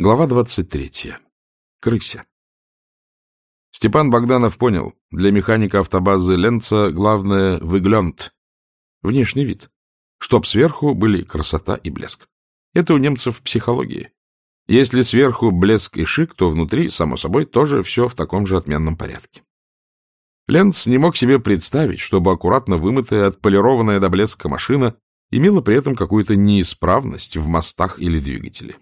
Глава 23. Крыся. Степан Богданов понял, для механика автобазы Ленца главное выглянт, внешний вид, чтоб сверху были красота и блеск. Это у немцев психология. Если сверху блеск и шик, то внутри, само собой, тоже все в таком же отменном порядке. Ленц не мог себе представить, чтобы аккуратно вымытая, отполированная до блеска машина имела при этом какую-то неисправность в мостах или двигателе.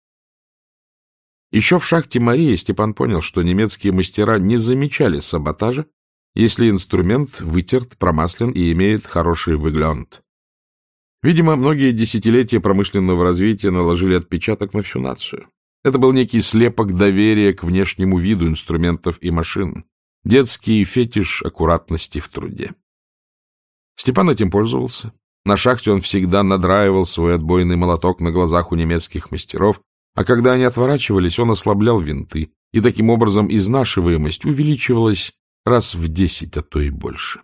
Еще в шахте Марии Степан понял, что немецкие мастера не замечали саботажа, если инструмент вытерт, промаслен и имеет хороший выглянт. Видимо, многие десятилетия промышленного развития наложили отпечаток на всю нацию. Это был некий слепок доверия к внешнему виду инструментов и машин, детский фетиш аккуратности в труде. Степан этим пользовался. На шахте он всегда надраивал свой отбойный молоток на глазах у немецких мастеров, а когда они отворачивались, он ослаблял винты, и таким образом изнашиваемость увеличивалась раз в 10, а то и больше.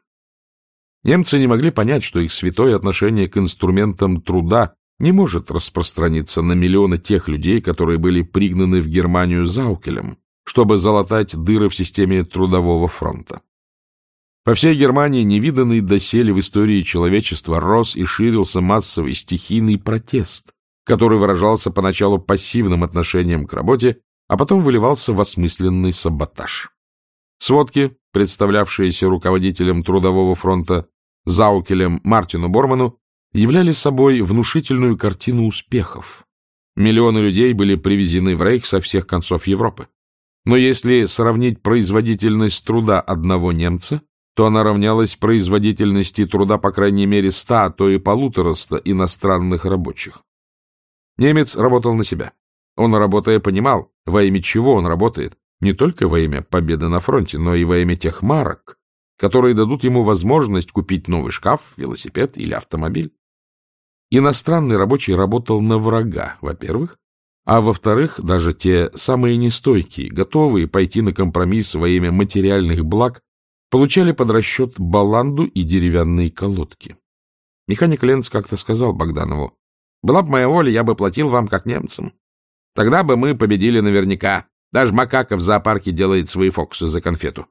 Немцы не могли понять, что их святое отношение к инструментам труда не может распространиться на миллионы тех людей, которые были пригнаны в Германию Заукелем, чтобы залатать дыры в системе трудового фронта. По всей Германии, невиданный доселе в истории человечества, рос и ширился массовый стихийный протест, который выражался поначалу пассивным отношением к работе, а потом выливался в осмысленный саботаж. Сводки, представлявшиеся руководителем Трудового фронта Заукелем Мартину Борману, являли собой внушительную картину успехов. Миллионы людей были привезены в Рейх со всех концов Европы. Но если сравнить производительность труда одного немца, то она равнялась производительности труда по крайней мере 100, а то и 150 иностранных рабочих. Немец работал на себя. Он, работая, понимал, во имя чего он работает, не только во имя победы на фронте, но и во имя тех марок, которые дадут ему возможность купить новый шкаф, велосипед или автомобиль. Иностранный рабочий работал на врага, во-первых, а во-вторых, даже те самые нестойкие, готовые пойти на компромисс во имя материальных благ, получали под расчет баланду и деревянные колодки. Механик Ленц как-то сказал Богданову: «Была бы моя воля, я бы платил вам как немцам. Тогда бы мы победили наверняка. Даже макака в зоопарке делает свои фокусы за конфету.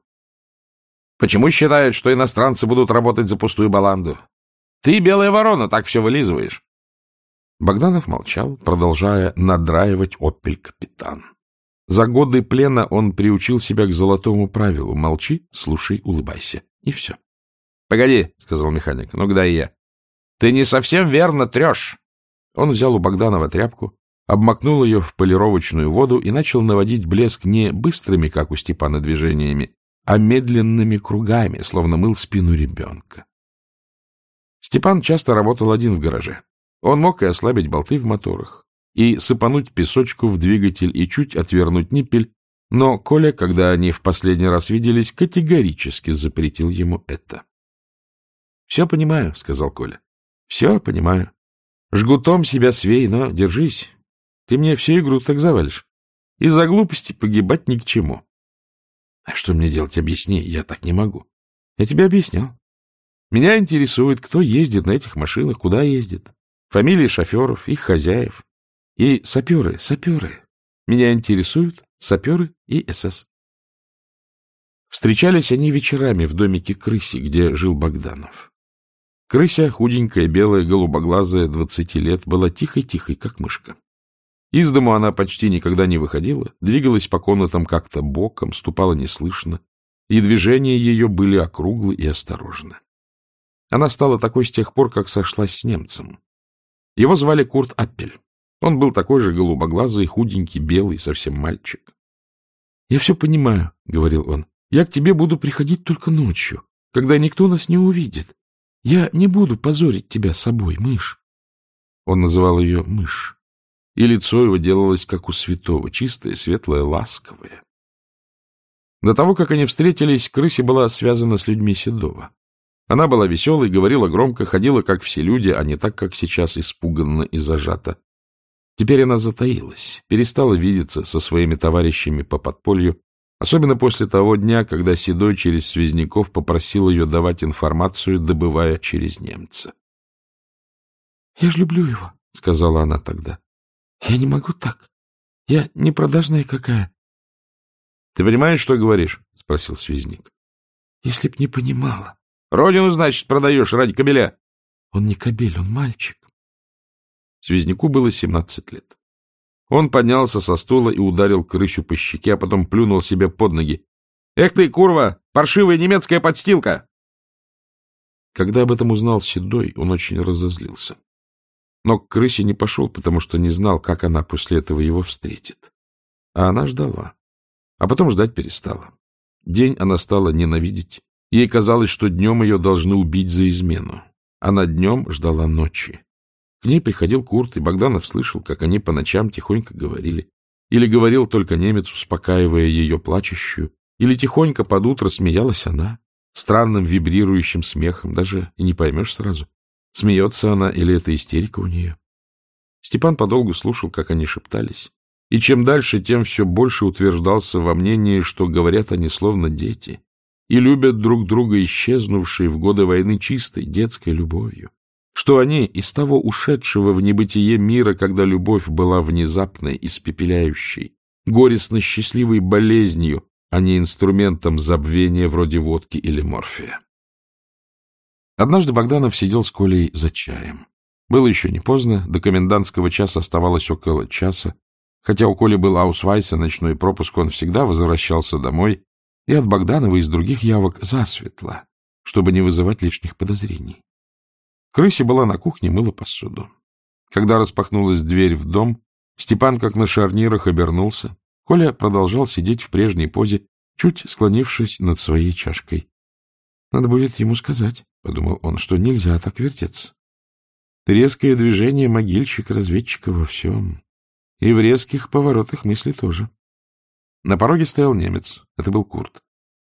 Почему считают, что иностранцы будут работать за пустую баланду? Ты, белая ворона, так все вылизываешь». Богданов молчал, продолжая надраивать отпель капитан. За годы плена он приучил себя к золотому правилу: молчи, слушай, улыбайся. И все. — Погоди, — сказал механик, — ну-ка дай я. Ты не совсем верно трешь. Он взял у Богданова тряпку, обмакнул ее в полировочную воду и начал наводить блеск не быстрыми, как у Степана, движениями, а медленными кругами, словно мыл спину ребенка. Степан часто работал один в гараже. Он мог и ослабить болты в моторах, и сыпануть песочку в двигатель, и чуть отвернуть ниппель, но Коля, когда они в последний раз виделись, категорически запретил ему это. — Все понимаю, — сказал Коля. — Все понимаю. Жгутом себя свей, но держись. Ты мне всю игру так завалишь. Из-за глупости погибать ни к чему. — А что мне делать, объясни, я так не могу. Я тебе объяснял. Меня интересует, кто ездит на этих машинах, куда ездит. Фамилии шоферов, их хозяев. И саперы. Меня интересуют саперы и СС. Встречались они вечерами в домике Крыси, где жил Богданов. Крыся, худенькая, белая, голубоглазая, 20 лет, была тихой-тихой, как мышка. Из дому она почти никогда не выходила, двигалась по комнатам как-то боком, ступала неслышно, и движения ее были округлы и осторожны. Она стала такой с тех пор, как сошлась с немцем. Его звали Курт Аппель. Он был такой же голубоглазый, худенький, белый, совсем мальчик. — Я все понимаю, — говорил он. — Я к тебе буду приходить только ночью, когда никто нас не увидит. Я не буду позорить тебя собой, мышь. Он называл ее мышь, и лицо его делалось, как у святого, чистое, светлое, ласковое. До того, как они встретились, Крыся была связана с людьми Седова. Она была веселой, говорила громко, ходила, как все люди, а не так, как сейчас, испуганно и зажата. Теперь она затаилась, перестала видеться со своими товарищами по подполью, особенно после того дня, когда Седой через связняков попросил ее давать информацию, добывая через немца. — Я ж люблю его, — сказала она тогда. — Я не могу так. — Я не продажная какая. — Ты понимаешь, что говоришь? — спросил связник. — Если б не понимала. — Родину, значит, продаешь ради кобеля? — Он не кобель, он мальчик. Связнику было 17 лет. Он поднялся со стула и ударил крысю по щеке, а потом плюнул себе под ноги. — Эх ты, курва, паршивая немецкая подстилка! Когда об этом узнал Седой, он очень разозлился. Но к крысе не пошел, потому что не знал, как она после этого его встретит. А она ждала. А потом ждать перестала. День она стала ненавидеть. Ей казалось, что днем ее должны убить за измену. Она днем ждала ночи. К ней приходил Курт, и Богданов слышал, как они по ночам тихонько говорили. Или говорил только немец, успокаивая ее плачущую. Или тихонько под утро смеялась она, странным вибрирующим смехом, даже и не поймешь сразу, смеется она или это истерика у нее. Степан подолгу слушал, как они шептались, и чем дальше, тем все больше утверждался во мнении, что говорят они словно дети и любят друг друга, исчезнувшей в годы войны чистой детской любовью, что они из того ушедшего в небытие мира, когда любовь была внезапной, испепеляющей, горестно-счастливой болезнью, а не инструментом забвения вроде водки или морфия. Однажды Богданов сидел с Колей за чаем. Было еще не поздно, до комендантского часа оставалось около часа. Хотя у Коли был аусвайс и ночной пропуск, он всегда возвращался домой и от Богданова и из других явок засветло, чтобы не вызывать лишних подозрений. Крыся была на кухне, мыла посуду. Когда распахнулась дверь в дом, Степан, как на шарнирах, обернулся. Коля продолжал сидеть в прежней позе, чуть склонившись над своей чашкой. — Надо будет ему сказать, — подумал он, — что нельзя так вертеться. Резкое движение могильщик-разведчика во всем. И в резких поворотах мысли тоже. На пороге стоял немец. Это был Курт.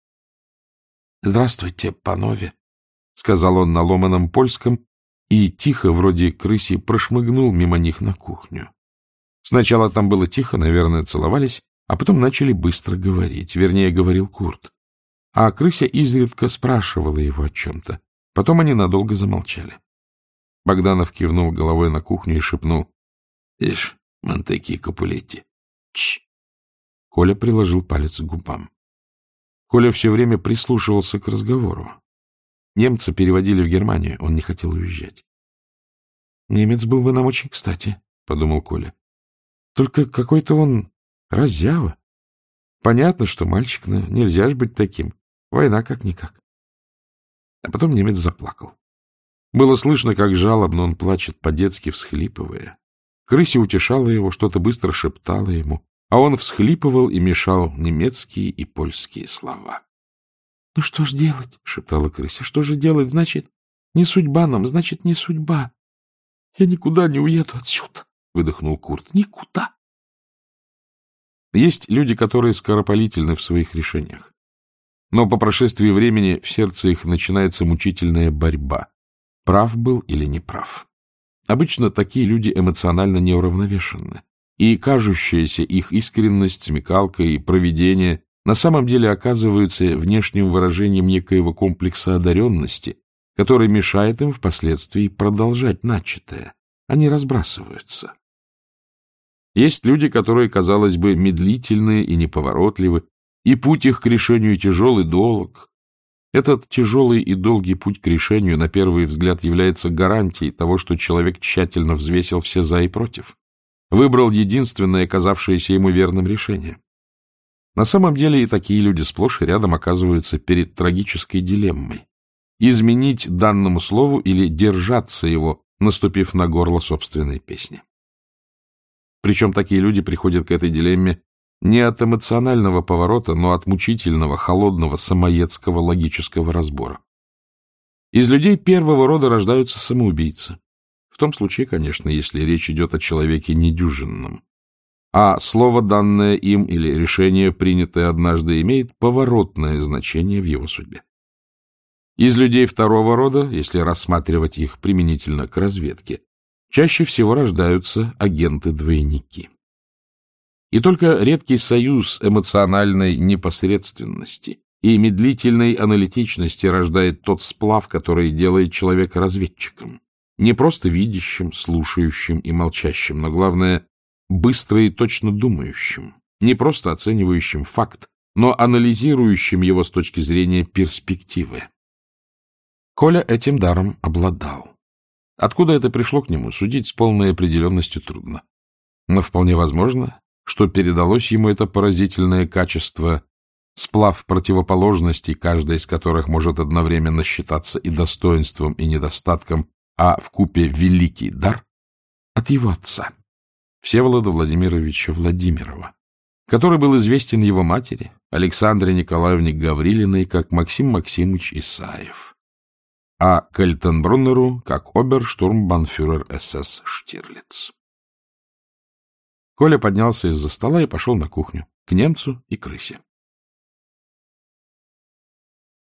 — Здравствуйте, панове, — сказал он на ломаном польском и тихо, вроде крыси, прошмыгнул мимо них на кухню. Сначала там было тихо, наверное, целовались, а потом начали быстро говорить. Вернее, говорил Курт. А крыся изредка спрашивала его о чем-то. Потом они надолго замолчали. Богданов кивнул головой на кухню и шепнул: — Ишь, Монтеки и Капулетти. Чш! Коля приложил палец к губам. Коля все время прислушивался к разговору. Немца переводили в Германию, он не хотел уезжать. — Немец был бы нам очень кстати, — подумал Коля. — Только какой-то он раззява. Понятно, что мальчик, но нельзя же быть таким. Война как-никак. А потом немец заплакал. Было слышно, как жалобно он плачет, по-детски всхлипывая. Крыся утешала его, что-то быстро шептала ему, а он всхлипывал и мешал немецкие и польские слова. — Ну что ж делать? — шептала крыся. — Что же делать? Значит, не судьба нам, значит, не судьба. — Я никуда не уеду отсюда, — выдохнул Курт. — Никуда. Есть люди, которые скоропалительны в своих решениях. Но по прошествии времени в сердце их начинается мучительная борьба. Прав был или не прав. Обычно такие люди эмоционально неуравновешенны, и кажущаяся их искренность, смекалка и провидение на самом деле оказываются внешним выражением некоего комплекса одаренности, который мешает им впоследствии продолжать начатое. Они разбрасываются. Есть люди, которые, казалось бы, медлительные и неповоротливы, и путь их к решению тяжел и долг. Этот тяжелый и долгий путь к решению, на первый взгляд, является гарантией того, что человек тщательно взвесил все за и против, выбрал единственное, казавшееся ему верным решение. На самом деле и такие люди сплошь и рядом оказываются перед трагической дилеммой: изменить данному слову или держаться его, наступив на горло собственной песни. Причем такие люди приходят к этой дилемме не от эмоционального поворота, но от мучительного, холодного, самоедского логического разбора. Из людей первого рода рождаются самоубийцы. В том случае, конечно, если речь идет о человеке недюжинном. А слово, данное им, или решение, принятое однажды, имеет поворотное значение в его судьбе. Из людей второго рода, если рассматривать их применительно к разведке, чаще всего рождаются агенты-двойники. И только редкий союз эмоциональной непосредственности и медлительной аналитичности рождает тот сплав, который делает человека разведчиком. Не просто видящим, слушающим и молчащим, но, главное, быстро и точно думающим, не просто оценивающим факт, но анализирующим его с точки зрения перспективы. Коля этим даром обладал. Откуда это пришло к нему, судить с полной определенностью трудно. Но вполне возможно, что передалось ему это поразительное качество, сплав противоположностей, каждая из которых может одновременно считаться и достоинством, и недостатком, а вкупе великий дар, от его отца, Всеволода Владимировича Владимирова, который был известен его матери, Александре Николаевне Гаврилиной, как Максим Максимович Исаев, а Кальтенбруннеру как оберштурмбанфюрер СС Штирлиц. Коля поднялся из-за стола и пошел на кухню, к немцу и крысе.